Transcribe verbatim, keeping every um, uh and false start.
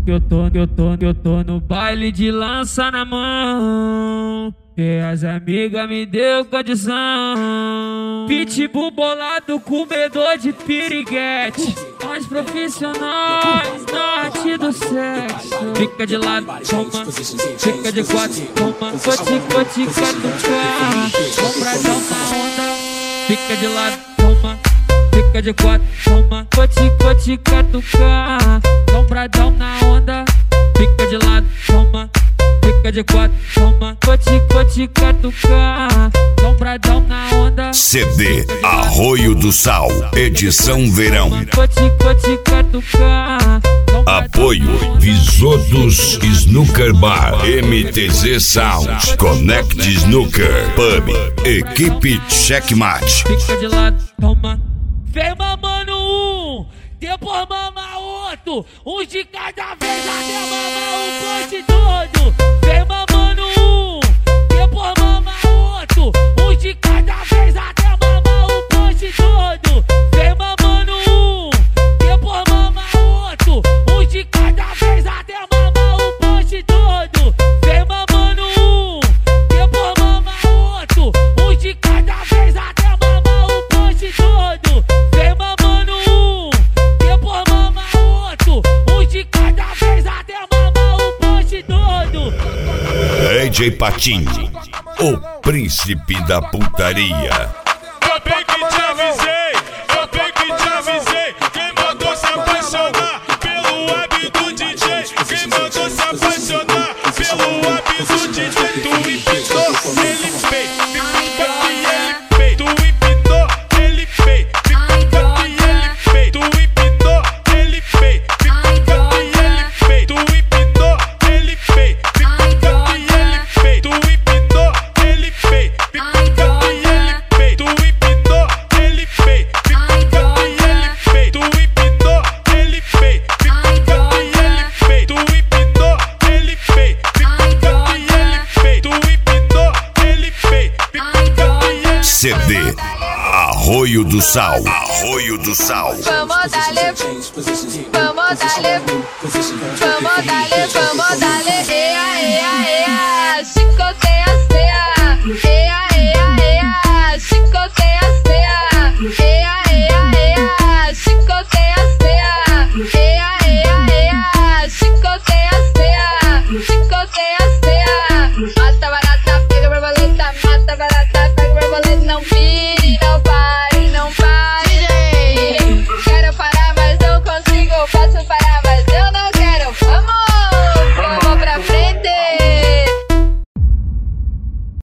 que eu tô, que eu tô, que eu tô no baile de lança na mão. E as amigas me deu condição. Pitbull bolado, comedor de piriguete. Nós profissionais na arte do sexo. Fica de lado, toma. Fica de quatro, toma. Cote, cote, catucar. Compradão na onda. Fica de lado, toma. Fica de quatro, toma. Cote, cote, catucar. Compradão na onda. Fica de lado, toma. Fica de quatro, toma. Cote, cote, catucar. Compradão na onda. C D Arroio do Sal, edição verão. Cote, cote, catucar. Apoio Visotos Snooker Bar, M T Z Sound, Connect Snooker Pub, equipe Checkmate. Fica de lado, toma. Vem mamando um, depois mama outro. Um de cada vez até mamar o pote todo. Vem mamando um, depois mama outro. Um de cada vez até mamar o pote todo. Vem mamando um, depois mama outro. Um de cada vez até mamar o pote todo. Vem mamando um, depois mama outro. Um de cada vez até mamar o pote todo. Vem mamando um, depois mama outro. Um de cada vez até mamar o pote todo. D J Patinho, o príncipe da putaria. Eu bem que te avisei, eu bem que te avisei. Quem mandou se apaixonar pelo hábito do D J? Quem mandou se apaixonar pelo hábito do D J? Tu empinou, ele fez. Fica que ele fez. Tu empinou, ele fez. Fica que ele fez. Tu empinou, ele fez. Fica que ele fez. Tu empinou, ele fez. Fica que ele fez. Tu empinou, ele fez. Fica que ele fez. Tu empinou, ele fez. Fica que ele fez. Tu empinou, ele fez. Fica que ele fez. Tu empinou, ele fez. Fica que ele fez. Tu empinou, ele fez. Fica que ele C D Arroio do Sal, Arroio do Sal. Vamos darle, vamos darle, vamos darle, vamos darle, ea, ea, ea.